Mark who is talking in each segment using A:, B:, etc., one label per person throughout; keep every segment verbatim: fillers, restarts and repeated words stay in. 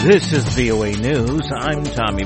A: This is V O A News. I'm Tommy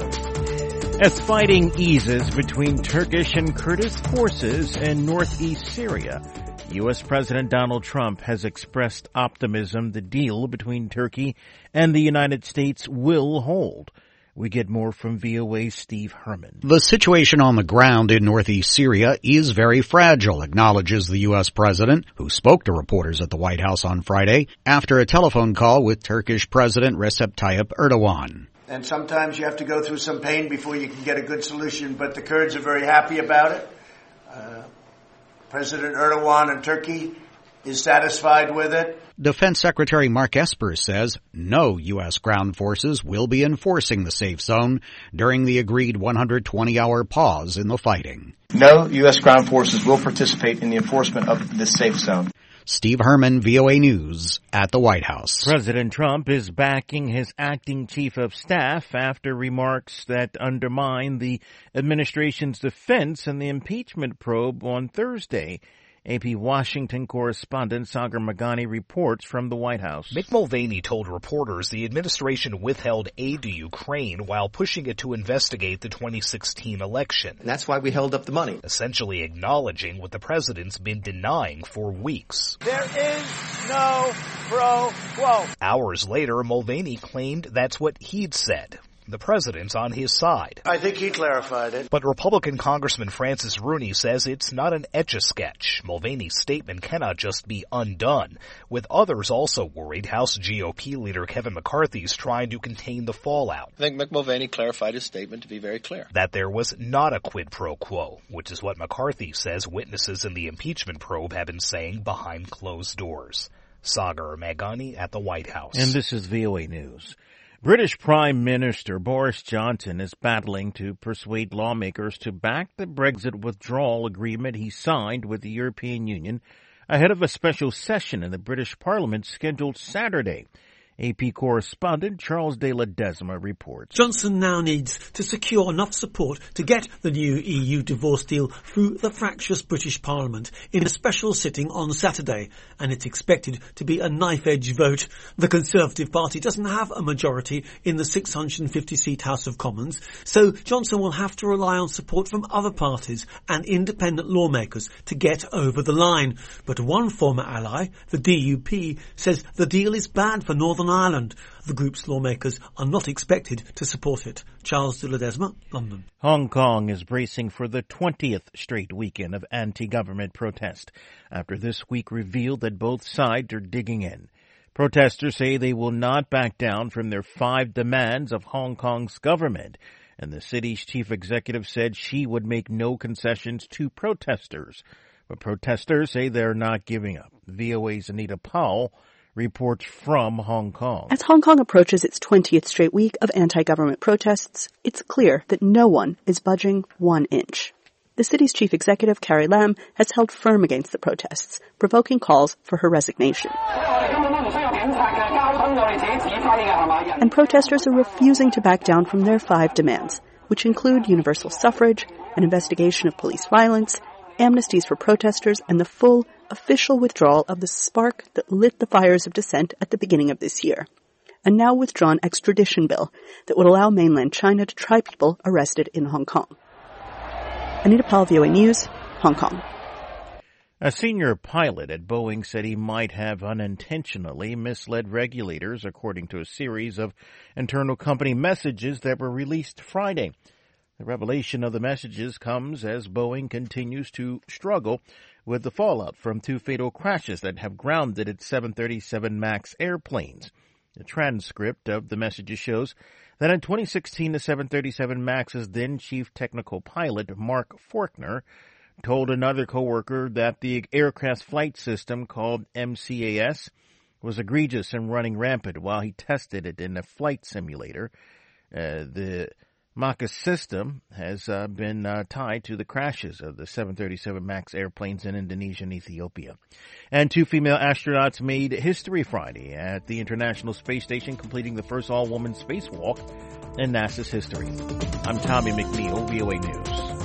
A: McNeil. As fighting eases between Turkish and Kurdish forces in northeast Syria, U S. President Donald Trump has expressed optimism the deal between Turkey and the United States will hold. We get more from V O A's Steve Herman.
B: The situation on the ground in northeast Syria is very fragile, acknowledges the U S president, who spoke to reporters at the White House on Friday after a telephone call with Turkish President Recep Tayyip Erdogan.
C: And sometimes you have to go through some pain before you can get a good solution, but the Kurds are very happy about it. Uh, President Erdogan in Turkey is satisfied with it.
B: Defense Secretary Mark Esper says no U S ground forces will be enforcing the safe zone during the agreed one hundred twenty hour pause in the fighting.
D: No U S ground forces will participate in the enforcement of this safe zone.
B: Steve Herman, V O A News, at the White House.
A: President Trump is backing his acting chief of staff after remarks that undermine the administration's defense in the impeachment probe on Thursday. A P Washington correspondent Sagar Meghani reports from the White House.
E: Mick Mulvaney told reporters the administration withheld aid to Ukraine while pushing it to investigate the twenty sixteen election.
F: And that's why we held up the money.
E: Essentially acknowledging what the president's been denying for weeks.
C: There is no pro quo.
E: Hours later, Mulvaney claimed that's what he'd said. The president's on his side.
C: I think he clarified it.
E: But Republican Congressman Francis Rooney says it's not an etch-a-sketch. Mulvaney's statement cannot just be undone, with others also worried House G O P leader Kevin McCarthy's trying to contain the fallout.
F: I think Mick Mulvaney clarified his statement to be very clear.
E: That there was not a quid pro quo, which is what McCarthy says witnesses in the impeachment probe have been saying behind closed doors. Sagar Meghani at the White House.
A: And this is V O A News. British Prime Minister Boris Johnson is battling to persuade lawmakers to back the Brexit withdrawal agreement he signed with the European Union ahead of a special session in the British Parliament scheduled Saturday. A P correspondent Charles de Ledesma reports.
G: Johnson now needs to secure enough support to get the new E U divorce deal through the fractious British Parliament in a special sitting on Saturday, and it's expected to be a knife-edge vote. The Conservative Party doesn't have a majority in the six hundred fifty seat House of Commons, so Johnson will have to rely on support from other parties and independent lawmakers to get over the line. But one former ally, the D U P, says the deal is bad for Northern Ireland. The group's lawmakers are not expected to support it. Charles de Ledesma, London.
A: Hong Kong is bracing for the twentieth straight weekend of anti-government protest after this week revealed that both sides are digging in. Protesters say they will not back down from their five demands of Hong Kong's government, and the city's chief executive said she would make no concessions to protesters. But protesters say they're not giving up. V O A's Anita Powell reports from Hong Kong.
H: As Hong Kong approaches its twentieth straight week of anti-government protests, it's clear that no one is budging one inch. The city's chief executive, Carrie Lam, has held firm against the protests, provoking calls for her resignation. And protesters are refusing to back down from their five demands, which include universal suffrage, an investigation of police violence, amnesties for protesters, and the full official withdrawal of the spark that lit the fires of dissent at the beginning of this year. A now withdrawn extradition bill that would allow mainland China to try people arrested in Hong Kong. Anita Powell, V O A News, Hong Kong.
A: A senior pilot at Boeing said he might have unintentionally misled regulators, according to a series of internal company messages that were released Friday. The revelation of the messages comes as Boeing continues to struggle with the fallout from two fatal crashes that have grounded its seven thirty-seven MAX airplanes. The transcript of the messages shows that in twenty sixteen, the seven thirty-seven MAX's then chief technical pilot, Mark Faulkner, told another coworker that the aircraft's flight system, called M C A S, was egregious and running rampant while he tested it in a flight simulator. Uh, the MACA system has uh, been uh, tied to the crashes of the seven thirty-seven MAX airplanes in Indonesia and Ethiopia. And two female astronauts made history Friday at the International Space Station, completing the first all-woman spacewalk in NASA's history. I'm Tommy McNeil, V O A News.